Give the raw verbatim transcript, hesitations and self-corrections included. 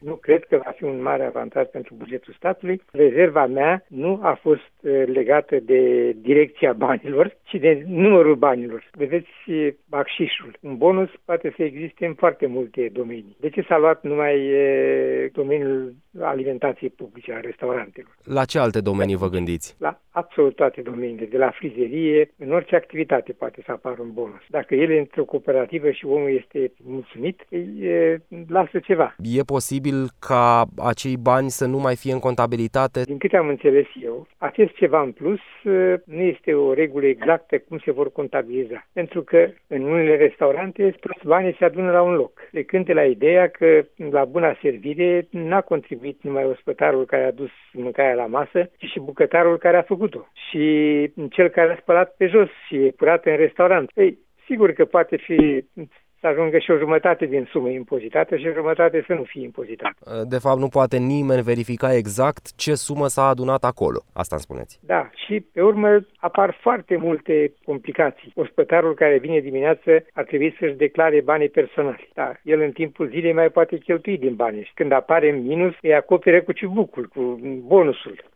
nu cred că va fi un mare avantaj pentru bugetul statului. Rezerva mea nu a fost legată de direcția banilor, ci de numărul banilor. Vedeți, bacșișul. Un bonus poate să existe în foarte multe domenii. De ce s-a luat numai domeniul alimentației publice, a restaurantelor? La ce alte domenii vă gândiți? La absolut toate domeniile, de la frizerie, în orice activitate poate să apară un bonus. Dacă el e într-o cooperativă și omul este mulțumit, îi lasă ceva. E posibil ca acei bani să nu mai fie în contabilitate? Din câte am înțeles eu, acest ceva în plus nu este o regulă exactă cum se vor contabiliza. Pentru că în unele restaurante toți banii se adună la un loc. Plecând de la ideea că la buna servire n-a contribuit numai ospătarul care a dus mâncarea la masă, ci și bucătarul care a făcut-o. Și cel care a spălat pe jos și e curat în restaurant. Ei, sigur că poate fi să ajungă și o jumătate din sumă impozitată și o jumătate să nu fie impozitată. De fapt, nu poate nimeni verifica exact ce sumă s-a adunat acolo. Asta îmi spuneți. Da, și pe urmă apar foarte multe complicații. Ospătarul care vine dimineață ar trebui să-și declare banii personali. Da, el în timpul zilei mai poate cheltui din bani și când apare minus, îi acoperă cu ciubucul, cu bonusul.